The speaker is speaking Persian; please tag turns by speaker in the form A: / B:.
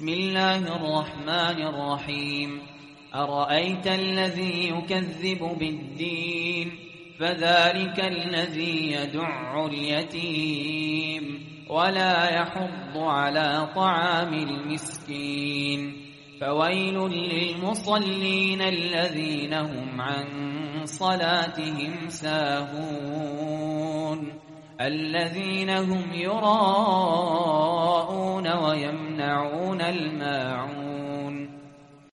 A: بسم الله الرحمن الرحيم أرأيت الذي يكذب بالدين فذلك الذي يدع اليتيم ولا يحض على طعام المسكين فويل للمصلين الذين هم عن صلاتهم ساهون الذين هم يراءون ويمنعون الماعون